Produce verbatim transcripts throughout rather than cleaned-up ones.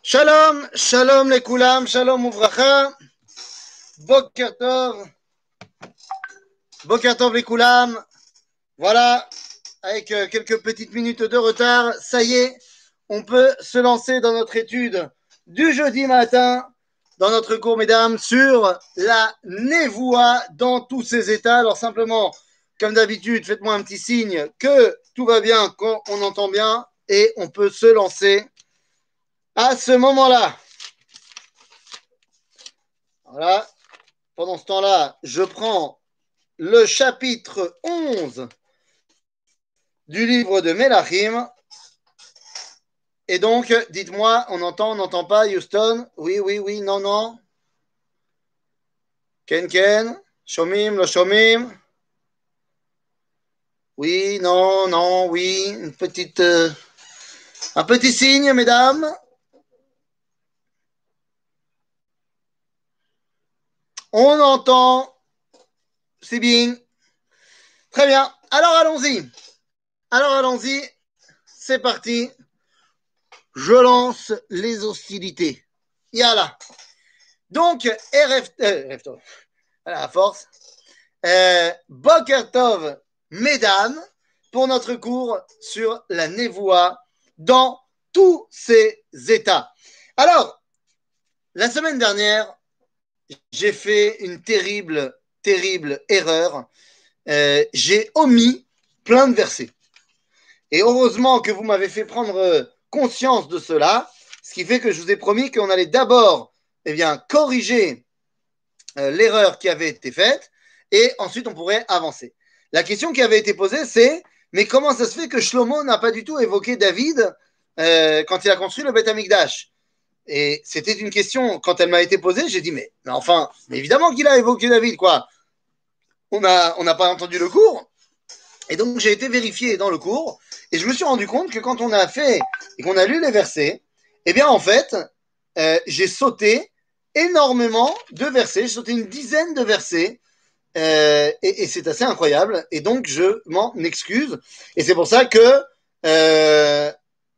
Shalom, shalom les koulam, shalom uvracha, boker tov, boker tov les koulam. Voilà, avec euh, quelques petites minutes de retard, ça y est, on peut se lancer dans notre étude du jeudi matin, dans notre cours, mesdames, sur la névoie dans tous ses états. Alors simplement, comme d'habitude, faites-moi un petit signe que tout va bien, qu'on entend bien, et on peut se lancer à ce moment-là. Voilà. Pendant ce temps-là, je prends le chapitre onze du livre de Melachim. Et donc, dites-moi, on entend, on n'entend pas, Houston? Oui, oui, oui, non, non. Ken, Ken, Shomim, lo Shomim. Oui, non, non, oui, une petite, euh, un petit signe, mesdames. On entend, c'est bien. Très bien. Alors allons-y. Alors allons-y. C'est parti. Je lance les hostilités. Yalla. Donc, R F, euh, R F Tov, à force. Euh, Boker Tov, mesdames, pour notre cours sur la névoie dans tous ses états. Alors, la semaine dernière, j'ai fait une terrible, terrible erreur. Euh, j'ai omis plein de versets. Et heureusement que vous m'avez fait prendre conscience de cela, ce qui fait que je vous ai promis qu'on allait d'abord eh bien, corriger euh, l'erreur qui avait été faite et ensuite on pourrait avancer. La question qui avait été posée, c'est mais comment ça se fait que Shlomo n'a pas du tout évoqué David euh, quand il a construit le Beth Amikdash? Et c'était une question, quand elle m'a été posée, j'ai dit mais, mais enfin, mais évidemment qu'il a évoqué David, quoi. On n'a on n'a pas entendu le cours. Et donc j'ai été vérifié dans le cours et je me suis rendu compte que quand on a fait et qu'on a lu les versets, eh bien en fait, euh, j'ai sauté énormément de versets, j'ai sauté une dizaine de versets euh, et, et c'est assez incroyable et donc je m'en excuse et c'est pour ça que euh,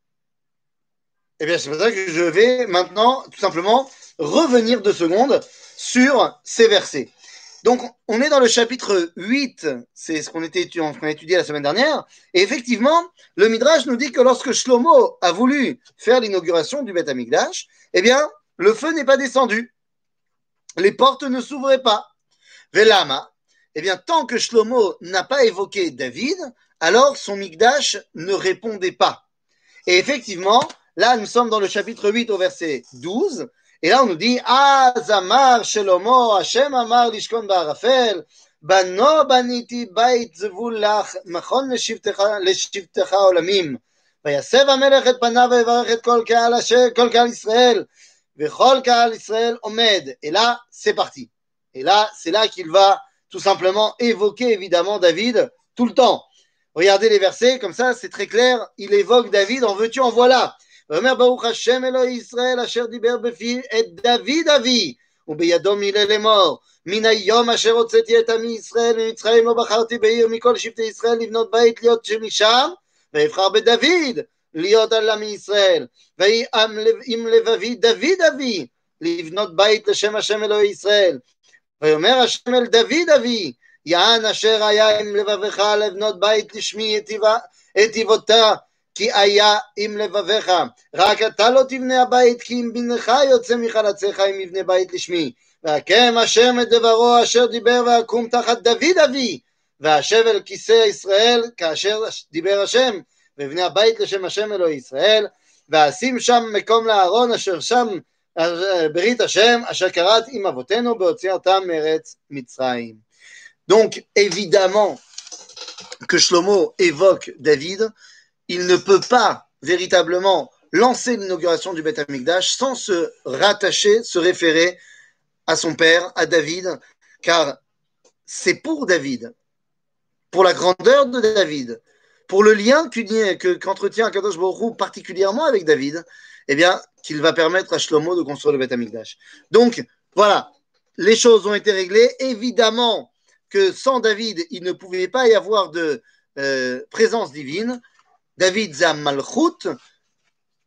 eh bien c'est pour ça que je vais maintenant tout simplement revenir deux secondes sur ces versets. Donc, on est dans le chapitre huit, c'est ce qu'on était, qu'on a étudié la semaine dernière, et effectivement, le Midrash nous dit que lorsque Shlomo a voulu faire l'inauguration du Beth Amikdash, eh bien, le feu n'est pas descendu, les portes ne s'ouvraient pas. Velama, eh bien, tant que Shlomo n'a pas évoqué David, alors son Mikdash ne répondait pas. Et effectivement, là, nous sommes dans le chapitre huit au verset douze, et là, on nous dit, Ah, Zamar, Shelomo, Hashem Amar, Lishkon Ba'arafel, Bano baniti bait zevulach, Machon leshivtecha olamim, ויסב המלך את פניו ויברך את כל קהל אשר, כל קהל ישראל, וכל קהל ישראל עומד. Et là, c'est parti. Et là, c'est là qu'il va tout simplement évoquer évidemment David tout le temps. Regardez les versets, comme ça, c'est très clair. Il évoque David, en veux-tu, en voilà. ואומר ברוך השם אלוהי ישראל אשר דיבר בפי את דוד אבי ובידו מילה לאמור מן היום אשר הוצאתי את עמי ישראל ממצרים לא בחרתי בעיר מכל שבטי ישראל לבנות בית להיות משם ואבחר בדוד להיות על עמי ישראל ויהי עם לבבי דוד אבי לבנות בית לשם השם אלוהי ישראל ויאמר השם אל דוד אבי יען אשר היה עם לבבך לבנות בית לשמי היטיבותה כי היה עם לבביך, רק אתה לא תבנה הבית, כי אם בנך יוצא מחלציך אם יבנה בית לשמי. והקם השם את דברו אשר דיבר ויקום תחת דוד אבי, והשב אל כיסא ישראל כאשר דיבר השם, ויבנה הבית לשם השם אלוהי ישראל, ואשים שם מקום לאהרון אשר שם ברית השם, אשר כרת עם אבותינו בהוציא אותם מארץ מצרים. Donc évidemment que Shlomo évoque David, il ne peut pas véritablement lancer l'inauguration du Beth Amikdash sans se rattacher, se référer à son père, à David, car c'est pour David, pour la grandeur de David, pour le lien qu'entretient Akadosh Baruch Hu particulièrement avec David, eh bien, qu'il va permettre à Shlomo de construire le Beth Amikdash. Donc, voilà, les choses ont été réglées. Évidemment que sans David, il ne pouvait pas y avoir de euh, présence divine. David Zam Malchut,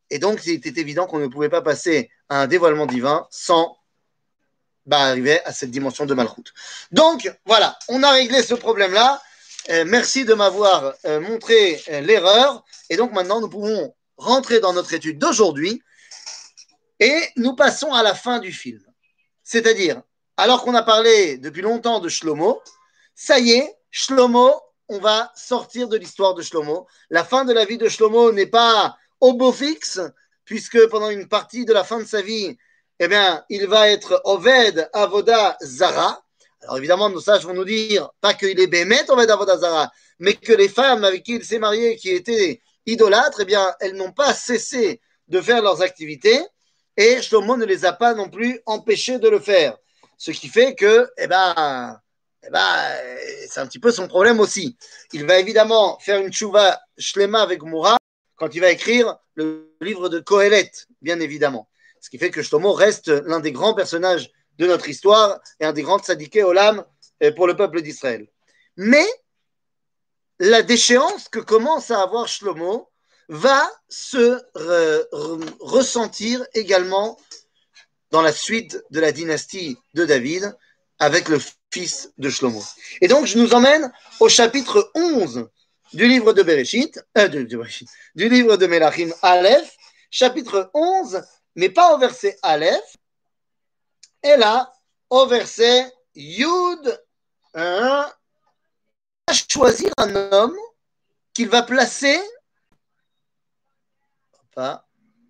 Et donc, il était évident qu'on ne pouvait pas passer à un dévoilement divin sans bah, arriver à cette dimension de Malchut. Donc, voilà, on a réglé ce problème-là. Euh, merci de m'avoir euh, montré euh, l'erreur. Et donc, maintenant, nous pouvons rentrer dans notre étude d'aujourd'hui et nous passons à la fin du film. C'est-à-dire, alors qu'on a parlé depuis longtemps de Shlomo, ça y est, Shlomo, on va sortir de l'histoire de Shlomo. La fin de la vie de Shlomo n'est pas au beau fixe, puisque pendant une partie de la fin de sa vie, eh bien, il va être Oved Avoda Zara. Alors évidemment, nos sages vont nous dire, pas qu'il est Bémet Oved Avoda Zara, mais que les femmes avec qui il s'est marié, qui étaient idolâtres, eh bien, elles n'ont pas cessé de faire leurs activités, et Shlomo ne les a pas non plus empêchés de le faire. Ce qui fait que, eh ben, eh ben, c'est un petit peu son problème aussi. Il va évidemment faire une tchouva shlema avec Moura quand il va écrire le livre de Kohelet, bien évidemment. Ce qui fait que Shlomo reste l'un des grands personnages de notre histoire et un des grands tzadikés olam pour le peuple d'Israël. Mais la déchéance que commence à avoir Shlomo va se re- re- ressentir également dans la suite de la dynastie de David avec le fils de Shlomo. Et donc, je nous emmène au chapitre onze du livre de Bereshit, euh, de, de, du livre de Melachim Aleph, chapitre onze, mais pas au verset Aleph, et là, au verset Yud, hein, va choisir un homme qu'il va placer, pas,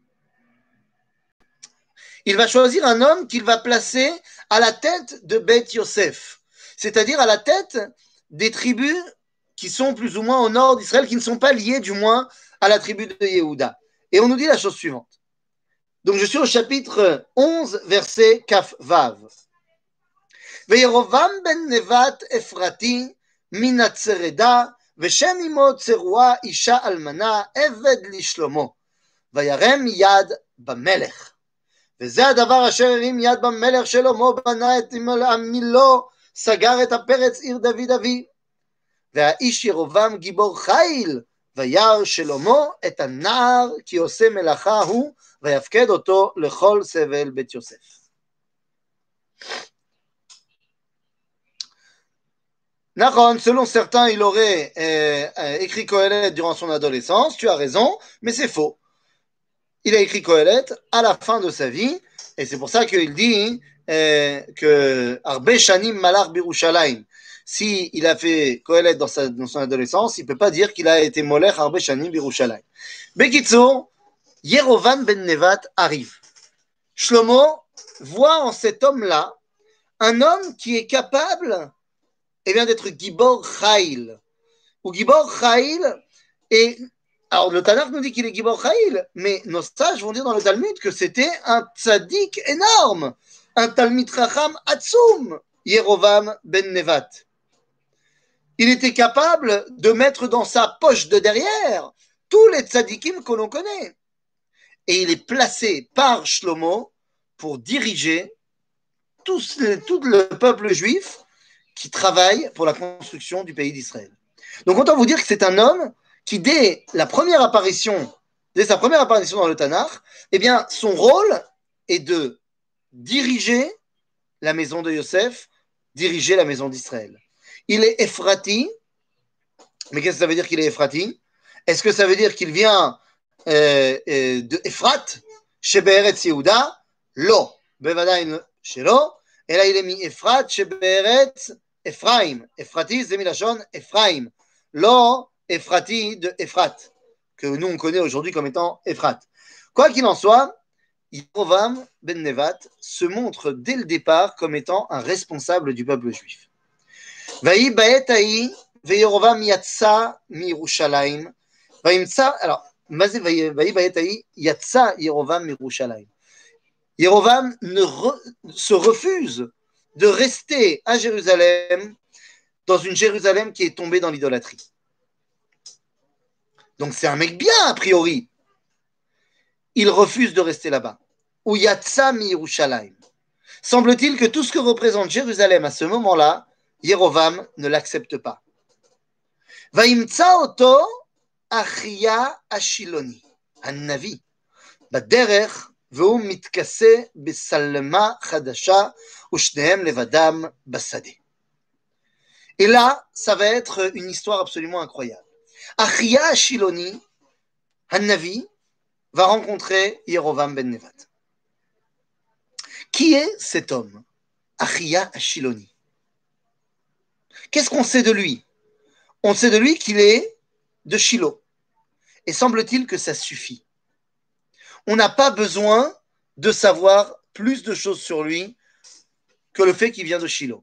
il va choisir un homme qu'il va placer à la tête de Beth Yosef, c'est-à-dire à la tête des tribus qui sont plus ou moins au nord d'Israël, qui ne sont pas liées du moins à la tribu de Yehuda. Et on nous dit la chose suivante. Donc je suis au chapitre onze, verset Kaf Vav. וירבעם בן נבט אפרתי מן הצרדה, ושם אמו צרועה אישה אלמנה, עבד לשלמה, וירם יד במלך. וזה הדבר אשר הרים יד במלך שלמה, בנה את עמילו, סגר את הפרץ עיר דוד אביו. והאיש ירבעם גיבור חיל, וירא שלמה את הנער כי עושה מלאכה הוא, ויפקד אותו לכל סבל בית יוסף. Nahon, selon certains, il aurait euh, euh, écrit Kohelet durant son adolescence, tu as raison, mais c'est faux. Il a écrit Kohelet à la fin de sa vie, et c'est pour ça qu'il dit euh, que Arbe Shanim Malach Birushalayim, si il a fait Kohelet dans, sa, dans son adolescence, il ne peut pas dire qu'il a été Molech Arbe Shanim Birushalayim. Bekitsour, Yerovan ben Nevat arrive. Shlomo voit en cet homme-là un homme qui est capable eh bien, d'être Gibor Chaïl. Ou Gibor Chaïl, et alors le Tanakh nous dit qu'il est Gibor Chaïl, mais nos sages vont dire dans le Talmud que c'était un tzaddik énorme, un Talmid Chacham Atzum, Yerovam ben Nevat. Il était capable de mettre dans sa poche de derrière tous les tzaddikim que l'on connaît. Et il est placé par Shlomo pour diriger tout, tout le peuple juif qui travaille pour la construction du pays d'Israël. Donc, autant vous dire que c'est un homme qui, dès la première apparition, dès sa première apparition dans le Tanakh, eh bien, son rôle est de diriger la maison de Yosef, diriger la maison d'Israël. Il est Ephrati, mais qu'est-ce que ça veut dire qu'il est Ephrati? Est-ce que ça veut dire qu'il vient euh, euh, de Ephrat, chez Be'eretz Yehuda? Lo, bevadaïn shelo, et là il est mis Ephrat, chez Be'eretz Ephraim. Ephrati, c'est Milachon Ephraim. Lo, Ephrati de Ephrat, que nous on connaît aujourd'hui comme étant Ephrat. Quoi qu'il en soit, Yerovam ben Nevat se montre dès le départ comme étant un responsable du peuple juif. Vaï ba'et ha'i veYerovam yatsa miYerushalayim. Vaïmtsa, alors, vaï ba'et ha'i yatsa Yerovam miYerushalayim. Yerovam ne re, se refuse de rester à Jérusalem, dans une Jérusalem qui est tombée dans l'idolâtrie. Donc c'est un mec bien a priori. Il refuse de rester là-bas. Ou Yatsa mi Yerushalayim. Semble-t-il que tout ce que représente Jérusalem à ce moment-là, Yerovam ne l'accepte pas. Vaimtsa oto Achia Ashiloni, un navi. בדרך, והוא מתכסה בסלמה חדשה, ושניהם לבדם בשדה. Et là, ça va être une histoire absolument incroyable. Achia Ashiloni, Hannavi, va rencontrer Yerovam ben Nevat. Qui est cet homme, Achia Ashiloni? Qu'est-ce qu'on sait de lui? On sait de lui qu'il est de Shilo. Et semble-t-il que ça suffit. On n'a pas besoin de savoir plus de choses sur lui que le fait qu'il vient de Shilo.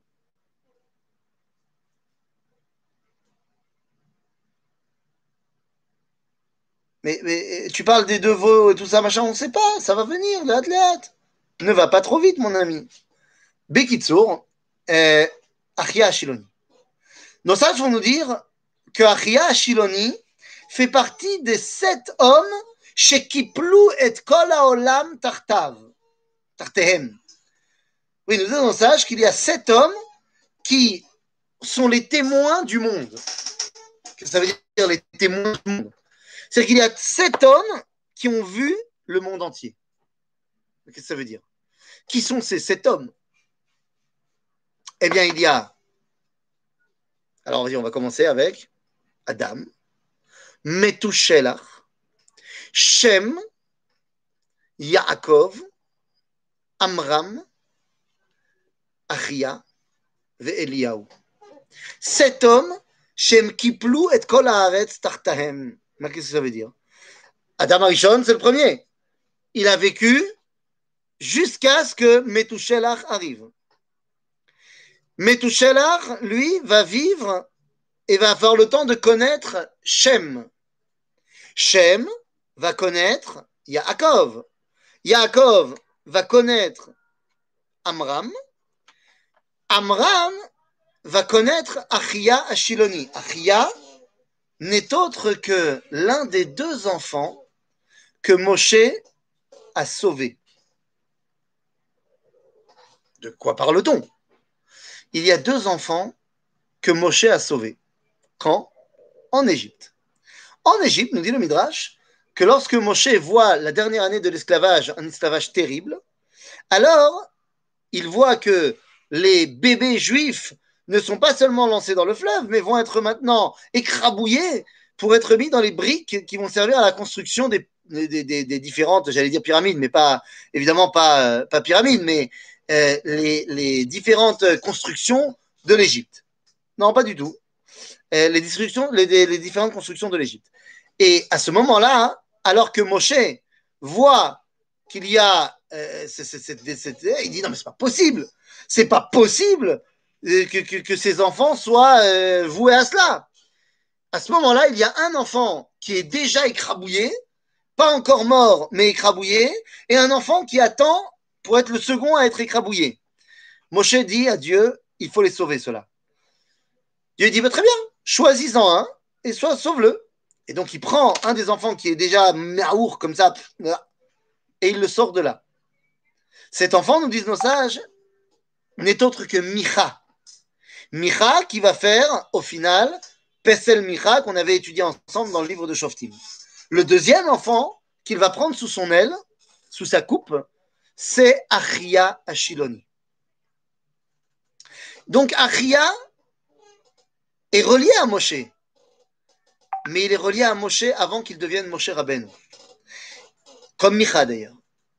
Mais, mais tu parles des deux veaux et tout ça, machin, on ne sait pas, ça va venir, laat laat. Ne va pas trop vite, mon ami. Bekitsour, euh, Achia Ashiloni. Nos sages vont nous dire que Achia Ashiloni fait partie des sept hommes chez Kiplu et Kol Haolam Tartav, Tartehem. Oui, nous disent nos sages qu'il y a sept hommes qui sont les témoins du monde. Qu'est-ce que ça veut dire, les témoins du monde? C'est qu'il y a sept hommes qui ont vu le monde entier. Qu'est-ce que ça veut dire? Qui sont ces sept hommes? Eh bien, il y a... Alors, on va commencer avec Adam, Metushelach, Shem, Yaakov, Amram, Achia et Eliyahu. Sept hommes, Shem Kiplu et Kol Haaretz Tartahem. Mais qu'est-ce que ça veut dire? Adam Arishon, c'est le premier. Il a vécu jusqu'à ce que Metushelach arrive. Metushelach, lui, va vivre et va avoir le temps de connaître Shem. Shem va connaître Yaakov. Yaakov va connaître Amram. Amram va connaître Achia Ashiloni. Achia n'est autre que l'un des deux enfants que Moshe a sauvés. De quoi parle-t-on? Il y a deux enfants que Moshe a sauvés. Quand? En Égypte. En Égypte, nous dit le Midrash, que lorsque Moshe voit la dernière année de l'esclavage, un esclavage terrible, alors il voit que les bébés juifs ne sont pas seulement lancés dans le fleuve, mais vont être maintenant écrabouillés pour être mis dans les briques qui vont servir à la construction des, des, des, des différentes, j'allais dire pyramides, mais pas, évidemment pas, pas pyramides, mais euh, les, les différentes constructions de l'Égypte. Non, pas du tout. Euh, les, les, les différentes constructions de l'Égypte. Et à ce moment-là, alors que Moshe voit qu'il y a, euh, c'est, c'est, c'est, c'est, il dit non mais c'est pas possible, c'est pas possible que, que, que ces enfants soient euh, voués à cela. À ce moment-là, il y a un enfant qui est déjà écrabouillé, pas encore mort, mais écrabouillé, et un enfant qui attend pour être le second à être écrabouillé. Moshe dit à Dieu, il faut les sauver, ceux-là. Dieu dit, bah, très bien, choisis-en un, et soit sauve-le. Et donc, il prend un des enfants qui est déjà maour, comme ça, et il le sort de là. Cet enfant, nous disent nos sages, n'est autre que Micha. Micha qui va faire, au final, Pesel Micha, qu'on avait étudié ensemble dans le livre de Shoftim. Le deuxième enfant qu'il va prendre sous son aile, sous sa coupe, c'est Achia Ashiloni. Donc, Achia est relié à Moshe, mais il est relié à Moshe avant qu'il devienne Moshe Rabbeinu. Comme Micha d'ailleurs.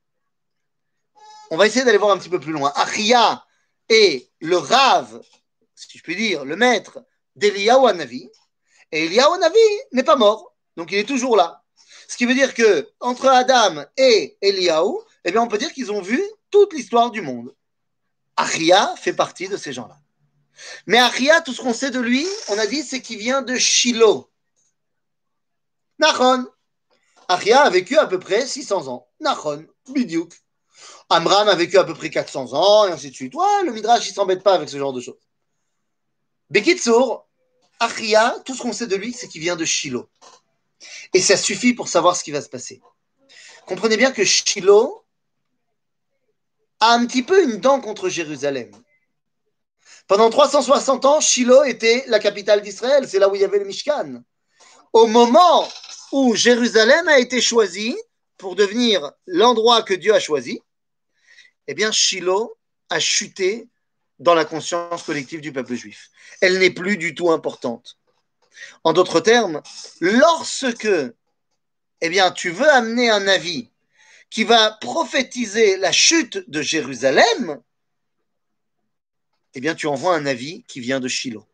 On va essayer d'aller voir un petit peu plus loin. Achia est le Rav, si je puis dire, le maître d'Eliyahu Hanavi, et Eliyahu Hanavi n'est pas mort, donc il est toujours là. Ce qui veut dire que entre Adam et Eliyahu, eh bien on peut dire qu'ils ont vu toute l'histoire du monde. Achia fait partie de ces gens-là. Mais Achia, tout ce qu'on sait de lui, on a dit, c'est qu'il vient de Shilo. Nachon. Achia a vécu à peu près six cents ans. Nachon, bidiouk. Amram a vécu à peu près quatre cents ans, et ainsi de suite. Ouais, le Midrash, il ne s'embête pas avec ce genre de choses. Bekitsour, Achia, tout ce qu'on sait de lui, c'est qu'il vient de Shilo. Et ça suffit pour savoir ce qui va se passer. Comprenez bien que Shilo a un petit peu une dent contre Jérusalem. Pendant trois cent soixante ans, Shilo était la capitale d'Israël. C'est là où il y avait le Mishkan. Au moment où Jérusalem a été choisie, pour devenir l'endroit que Dieu a choisi, eh bien, Shiloh a chuté dans la conscience collective du peuple juif. Elle n'est plus du tout importante. En d'autres termes, lorsque eh bien, tu veux amener un avis qui va prophétiser la chute de Jérusalem, eh bien, tu envoies un avis qui vient de Shiloh.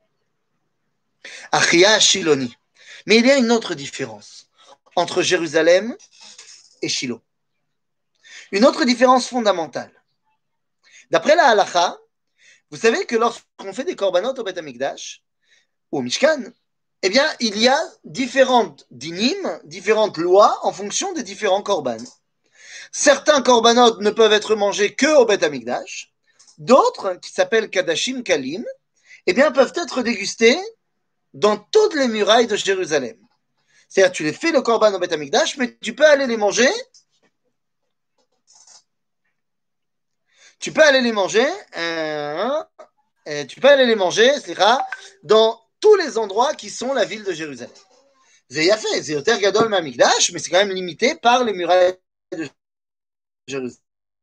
Achia Shiloni. Mais il y a une autre différence entre Jérusalem et Shiloh. Une autre différence fondamentale. D'après la halakha, vous savez que lorsqu'on fait des korbanot au Beth Amikdash, ou au Mishkan, eh bien, il y a différentes dinim, différentes lois en fonction des différents korban. Certains korbanot ne peuvent être mangés que au Beth Amikdash, d'autres, qui s'appellent Kadashim Kalim, eh bien, peuvent être dégustés dans toutes les murailles de Jérusalem. C'est-à-dire, tu les fais le korban au Beth Amikdash, mais tu peux aller les manger. Tu peux aller les manger. Euh, tu peux aller les manger, c'est-à-dire, dans tous les endroits qui sont la ville de Jérusalem. C'est bien fait, c'est Yoter Gadol Ma'amikdash, mais c'est quand même limité par les murailles de Jérusalem.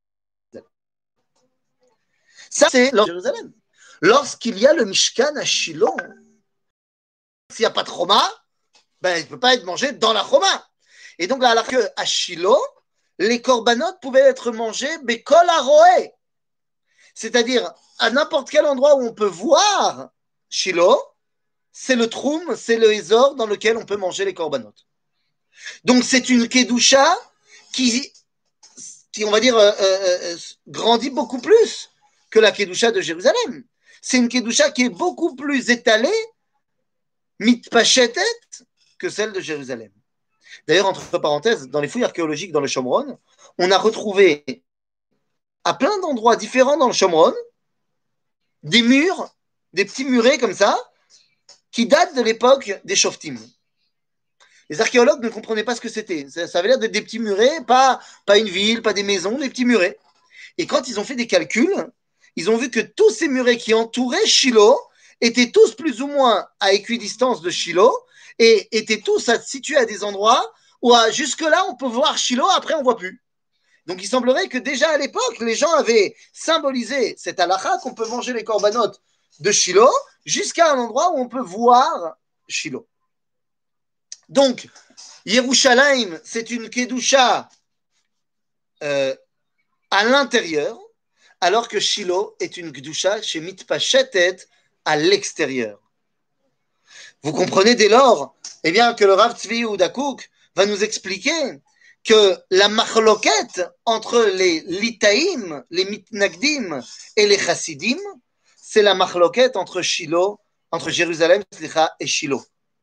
Ça, c'est Jérusalem. Lorsqu'il y a le Mishkan à Shiloh, s'il n'y a pas de Choma, ben, il ne peut pas être mangé dans la Choma. Et donc, là, alors qu'à Shiloh, les korbanot pouvaient être mangés Bekol Aroé. C'est-à-dire, à n'importe quel endroit où on peut voir Shiloh, c'est le Troum, c'est le Hézor dans lequel on peut manger les korbanot. Donc, c'est une Kedusha qui, qui on va dire, euh, euh, grandit beaucoup plus que la Kedusha de Jérusalem. C'est une Kedusha qui est beaucoup plus étalée, mitpachetet, que celle de Jérusalem. D'ailleurs, entre parenthèses, dans les fouilles archéologiques dans le Shomron, on a retrouvé à plein d'endroits différents dans le Shomron des murs, des petits murets comme ça, qui datent de l'époque des Shoftim. Les archéologues ne comprenaient pas ce que c'était. Ça, ça avait l'air d'être des petits murets, pas, pas une ville, pas des maisons, des petits murets. Et quand ils ont fait des calculs, ils ont vu que tous ces murets qui entouraient Shiloh étaient tous plus ou moins à équidistance de Shiloh et étaient tous situés à des endroits où jusque-là on peut voir Shiloh, après on ne voit plus. Donc il semblerait que déjà à l'époque, les gens avaient symbolisé cette halakha qu'on peut manger les korbanot de Shiloh jusqu'à un endroit où on peut voir Shiloh. Donc, Yerushalayim, c'est une kedusha euh, à l'intérieur, alors que Shiloh est une kedusha chez Mitpachetet à l'extérieur. Vous comprenez dès lors, eh bien, que le Rav Tzvi Yehuda Kook va nous expliquer que la machloket entre les litaïm, les mitnagdim et les chassidim, c'est la machloket entre Shiloh, entre Jérusalem et Shiloh.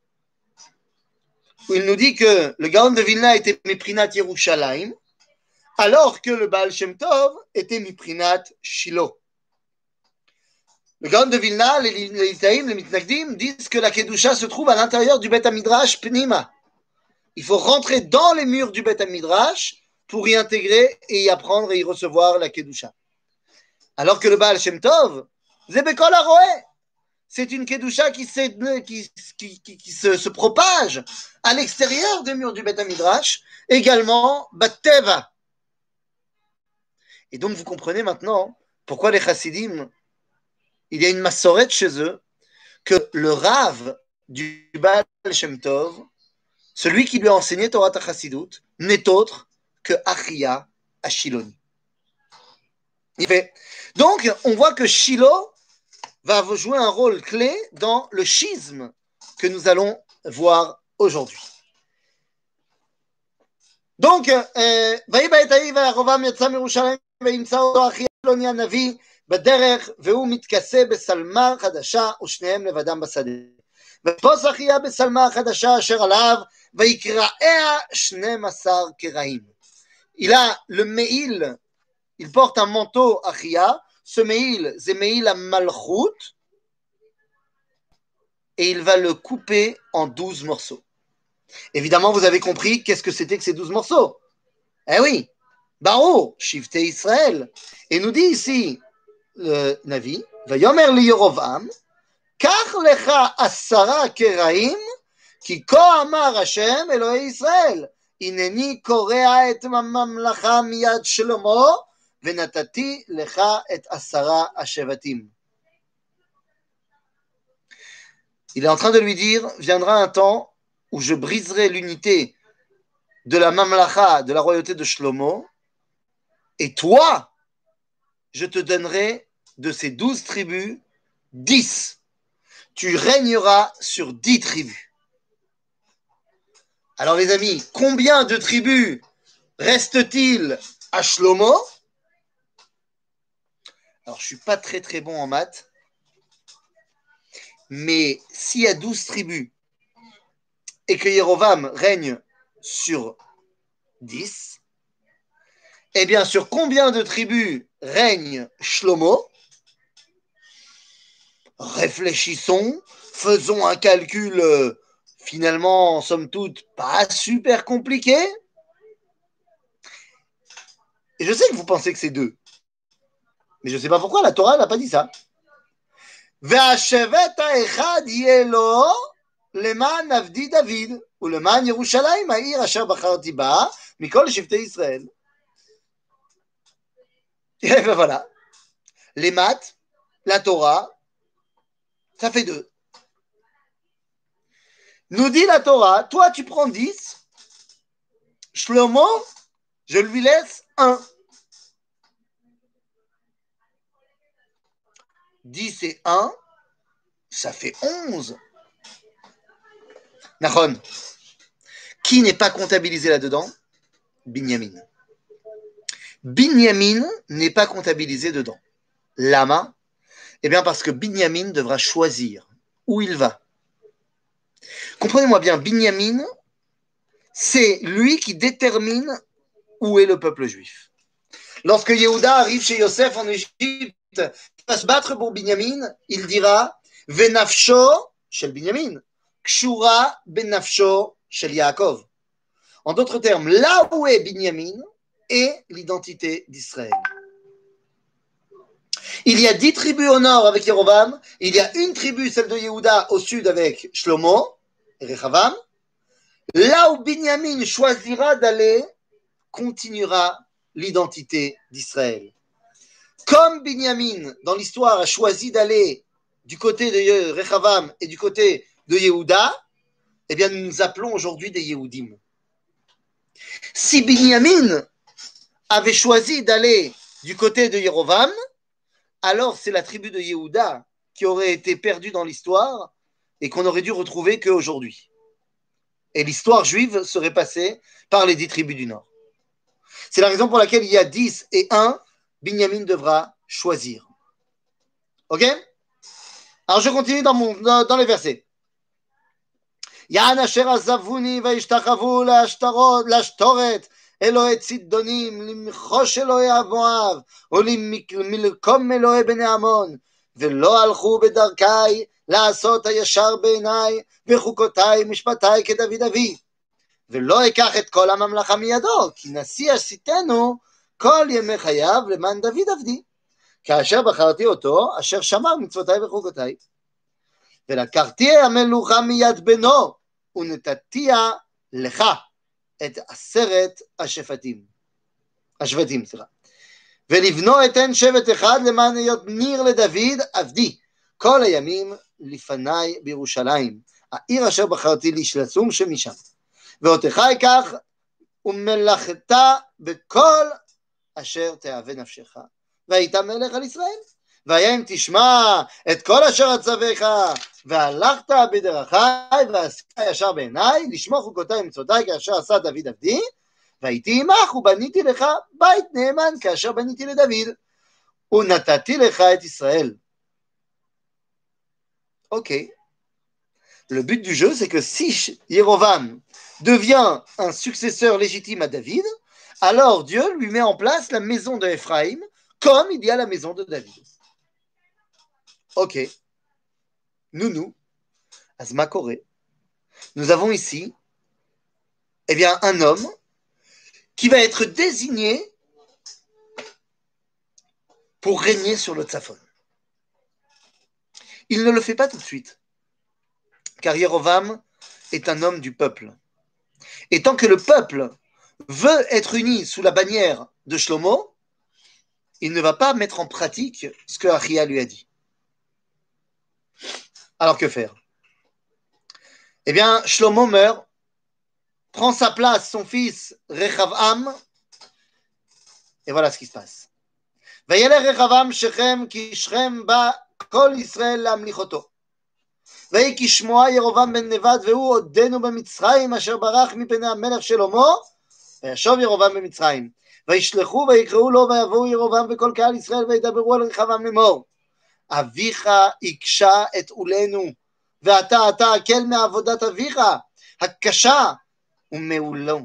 Où il nous dit que le Gaon de Vilna était Miprinat Yerushalayim, alors que le Baal Shem Tov était Miprinat Shiloh. Le Gaon de Vilna, les litaïm, les mitnagdim, disent que la Kedusha se trouve à l'intérieur du Beth HaMidrash Pnima. Il faut rentrer dans les murs du Beth HaMidrash pour y intégrer et y apprendre et y recevoir la Kedusha. Alors que le Baal Shem Tov, Zebekol Aroé, c'est une Kedusha qui, qui, qui, qui, qui se, se propage à l'extérieur des murs du Beth HaMidrash, également Batteva. Et donc vous comprenez maintenant pourquoi les Chassidim, il y a une massorette chez eux, que le Rav du Baal Shem Tov, celui qui lui a enseigné Torah Chassidut, n'est autre que Achia Ashiloni. Donc, on voit que Shiloh va jouer un rôle clé dans le schisme que nous allons voir aujourd'hui. Donc, ויהי בעת ההיא וירבעם יצא מירושלים וימצא אותו אחיה פלוני הנביא בדרך והוא מתכסה בשלמה חדשה ושניהם לבדם בשדה. ותפוס אחיה בשלמה החדשה אשר עליו ויקרעיה שנים עשר קרעים. Il a le me'il, il porte un manteau Achia, ce me'il, c'est me'il à Malchut, et il va le couper en douze morceaux. Évidemment, vous avez compris qu'est-ce que c'était que ces douze morceaux. Eh oui, Baro, Shivte Israël. Et nous dit ici, le Navi, Vayomer li Yerovam, Kach lecha asara keraim, ki ko amar Hashem Elohei Israël. Ineni korea et mamlacha miyad Shlomo venatati lecha et asara hashevatim. Il est en train de lui dire, viendra un temps où je briserai l'unité de la mamlacha, de la royauté de Shlomo, et toi, je te donnerai de ces douze tribus, dix. Tu régneras sur dix tribus. Alors les amis, combien de tribus reste-t-il à Shlomo? Alors je ne suis pas très très bon en maths, mais s'il y a douze tribus et que Yerovam règne sur dix, eh bien sur combien de tribus règne Shlomo? Réfléchissons, faisons un calcul euh, finalement, somme toute, pas super compliqué. Et je sais que vous pensez que c'est deux. Mais je ne sais pas pourquoi la Torah n'a pas dit ça. והשבט האחד יהיה לו למען עבדי דוד ולמען ירושלים העיר אשר בחרתי בה מכל שבטי ישראל. Et ben voilà. Les maths, la Torah, ça fait deux. Nous dit la Torah, toi tu prends dix, Shlomo, je lui laisse un. dix et un, ça fait onze. Nachon. Qui n'est pas comptabilisé là-dedans? Binyamin. Binyamin n'est pas comptabilisé dedans. Lama? Eh bien parce que Binyamin devra choisir où il va. Comprenez-moi bien, Binyamin, c'est lui qui détermine où est le peuple juif. Lorsque Yehuda arrive chez Yosef en Égypte, il va se battre pour Binyamin, il dira Venafsho shel Binyamin, Kshura benafsho shel Yaakov. En d'autres termes, là où est Binyamin est l'identité d'Israël. Il y a dix tribus au nord avec Yerovam, il y a une tribu, celle de Yehuda, au sud avec Shlomo et Rechavam. Là où Binyamin choisira d'aller, continuera l'identité d'Israël. Comme Binyamin, dans l'histoire, a choisi d'aller du côté de Rechavam et du côté de Yehuda, eh bien, nous nous appelons aujourd'hui des Yehudim. Si Binyamin avait choisi d'aller du côté de Yerovam, alors c'est la tribu de Yehuda qui aurait été perdue dans l'histoire et qu'on aurait dû retrouver qu'aujourd'hui. Et l'histoire juive serait passée par les dix tribus du Nord. C'est la raison pour laquelle il y a dix et un, Binyamin devra choisir. Ok? Alors je continue dans, mon, dans, dans les versets. Yan asher azavuni vaishtachavu lashtoret אלוהי צידונים, למחוש אלוהי מואב, או למלקום אלוהי בני עמון, ולא הלכו בדרכי לעשות הישר בעיניי, וחוקותיי משפטיי כדוד אבי. ולא אקח את כל הממלכה מידו, כי נשיא עשיתנו כל ימי חייו למען דוד עבדי, כאשר בחרתי אותו, אשר שמר מצוותיי וחוקותיי. ולקחתי המלוכה מיד בנו, ונתתיה לך. את עשרת השבטים, השבטים, סליחה. ולבנו אתן שבט אחד למען היות ניר לדוד עבדי, כל הימים לפניי בירושלים, העיר אשר בחרתי לי לשום שמשם. ואותך אקח ומלאכת בכל אשר תאווה נפשך, והיית מלך על ישראל. והיה אם תשמע את כל אשר אצווך, והלכת בדרכי, ועשית ישר בעיניי, לשמור חוקותיי ומצוותיי כאשר עשה דוד עבדי, והייתי עמך ובניתי לך בית נאמן כאשר בניתי לדוד, ונתתי לך את ישראל. Ok. Le but du jeu, c'est que si Yerovam devient un successeur légitime à David, alors Dieu lui met en place la maison de Ephraïm, comme il y a la maison de David. Ok. Nous, nous, Azma Koré, nous avons ici eh bien, un homme qui va être désigné pour régner sur le Tzafon. Il ne le fait pas tout de suite, car Yerovam est un homme du peuple. Et tant que le peuple veut être uni sous la bannière de Shlomo, il ne va pas mettre en pratique ce que Achia lui a dit. Alors que faire? Eh bien, Shlomo meurt, prend sa place son fils Rechavam, et voilà ce qui se passe. וילך רחבעם שכם כי שכם בא כל ישראל להמליך אותו. ויהי כשמוע ירבעם בן נבט והוא עודנו במצרים אשר ברח מפני המלך שלמה וישוב ירבעם במצרים. וישלחו ויקראו לו ויבואו ירבעם וכל קהל ישראל וידברו על רחבעם לאמור אביך הקשה את עולנו ואתה אתה הקל מעבודת אביך הקשה ומעולו